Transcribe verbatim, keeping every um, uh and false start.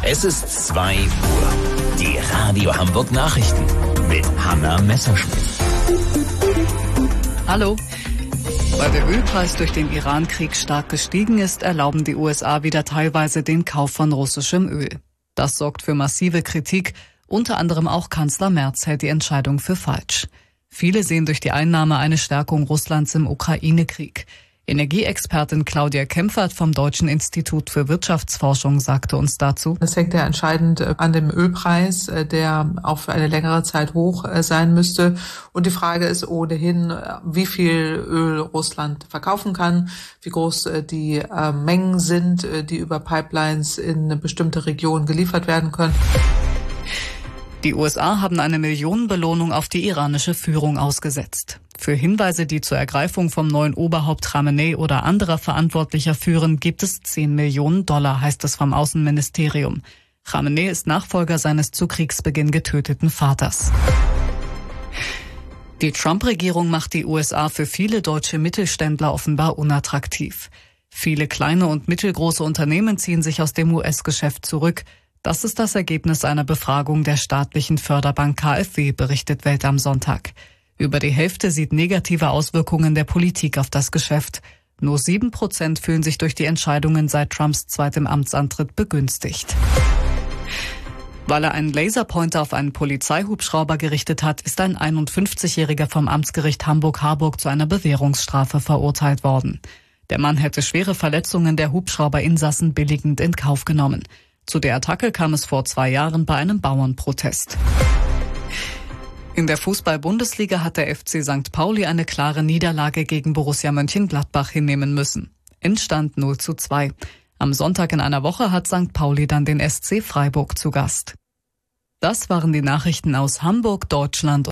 Es ist zwei Uhr. Die Radio Hamburg Nachrichten mit Hanna Messerschmidt. Hallo. Weil der Ölpreis durch den Iran-Krieg stark gestiegen ist, erlauben die U S A wieder teilweise den Kauf von russischem Öl. Das sorgt für massive Kritik. Unter anderem auch Kanzler Merz hält die Entscheidung für falsch. Viele sehen durch die Einnahme eine Stärkung Russlands im Ukraine-Krieg. Energieexpertin Claudia Kempfert vom Deutschen Institut für Wirtschaftsforschung sagte uns dazu: Das hängt ja entscheidend an dem Ölpreis, der auch für eine längere Zeit hoch sein müsste. Und die Frage ist ohnehin, wie viel Öl Russland verkaufen kann, wie groß die Mengen sind, die über Pipelines in bestimmte Regionen geliefert werden können. Die U S A haben eine Millionenbelohnung auf die iranische Führung ausgesetzt. Für Hinweise, die zur Ergreifung vom neuen Oberhaupt Khamenei oder anderer Verantwortlicher führen, gibt es zehn Millionen Dollar, heißt es vom Außenministerium. Khamenei ist Nachfolger seines zu Kriegsbeginn getöteten Vaters. Die Trump-Regierung macht die U S A für viele deutsche Mittelständler offenbar unattraktiv. Viele kleine und mittelgroße Unternehmen ziehen sich aus dem U S-Geschäft zurück. Das ist das Ergebnis einer Befragung der staatlichen Förderbank K f W, berichtet Welt am Sonntag. Über die Hälfte sieht negative Auswirkungen der Politik auf das Geschäft. Nur sieben Prozent fühlen sich durch die Entscheidungen seit Trumps zweitem Amtsantritt begünstigt. Weil er einen Laserpointer auf einen Polizeihubschrauber gerichtet hat, ist ein einundfünfzigjähriger vom Amtsgericht Hamburg-Harburg zu einer Bewährungsstrafe verurteilt worden. Der Mann hätte schwere Verletzungen der Hubschrauberinsassen billigend in Kauf genommen. Zu der Attacke kam es vor zwei Jahren bei einem Bauernprotest. In der Fußball-Bundesliga hat der F C Sankt Pauli eine klare Niederlage gegen Borussia Mönchengladbach hinnehmen müssen. Endstand null zu zwei. Am Sonntag in einer Woche hat Sankt Pauli dann den S C Freiburg zu Gast. Das waren die Nachrichten aus Hamburg, Deutschland.